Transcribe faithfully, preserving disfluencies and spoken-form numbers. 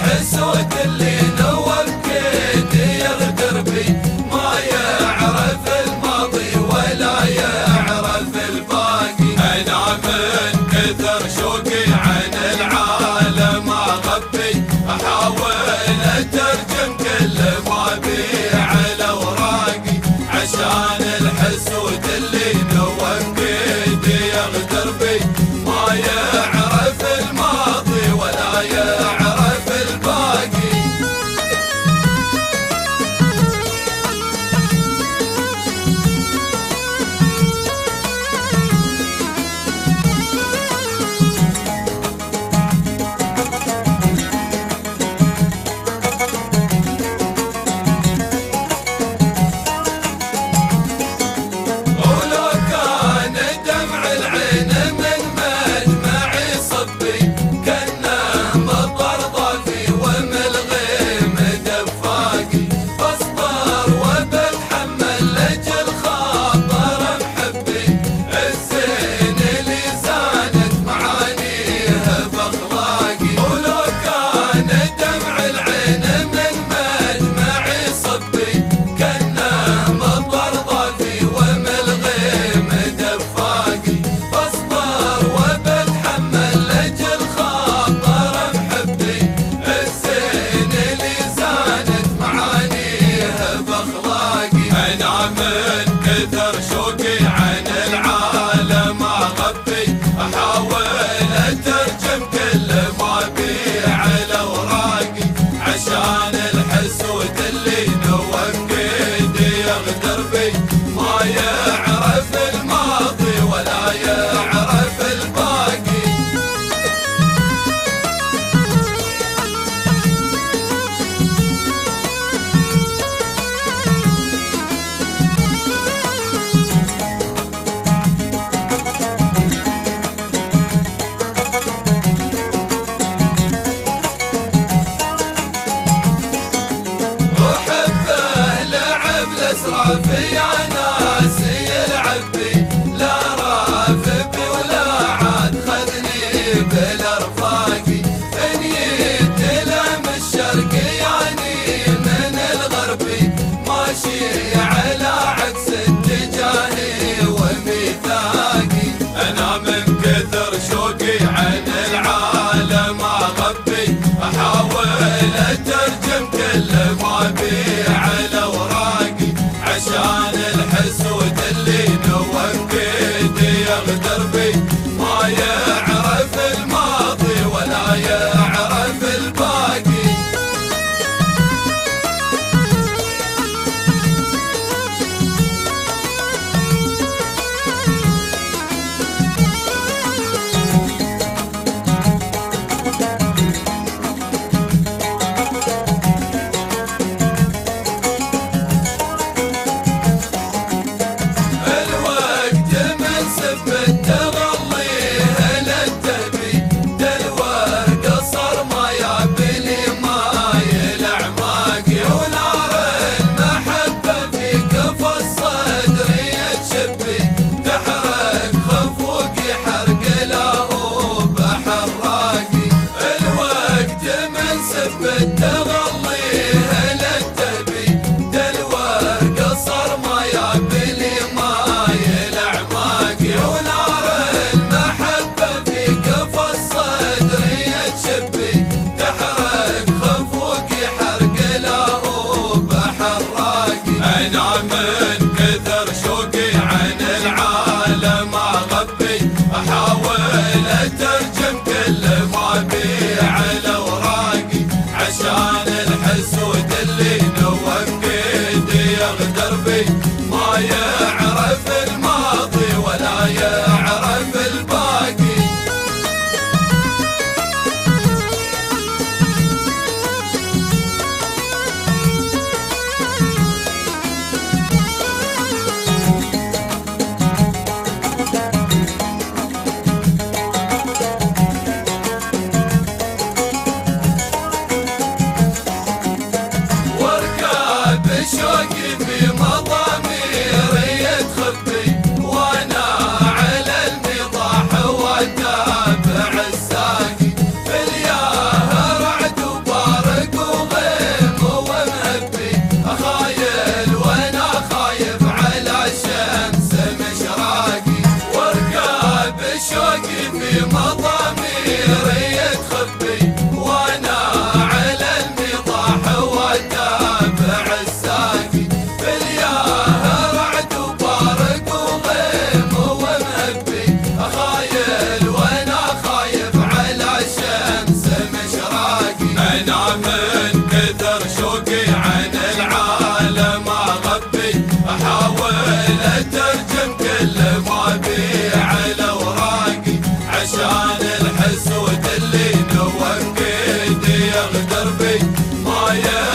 الحسود اللي نوب كيدي يغدر بي، ما يعرف الماضي ولا يعرف الباقي. انا من كثر شوقي عن العالم اغبي، احاول اترجم كل ما بي على اوراقي، عشان الحسود اللي نوب كيدي يغدر بي، ما يعرف الماضي ولا يعرف الباقي. في مضاميري تخبي، وانا على المطاح واتابع الساقي، بالياه رعد وبارق وغيم ومهبي، خايل وانا خايف على شمس مشراقي. انا من كثر شوقي عن العالم اغبي، احاول اترجم كل ما بي على اوراقي، عشان الحسود اللي نوكد يغدر بي ما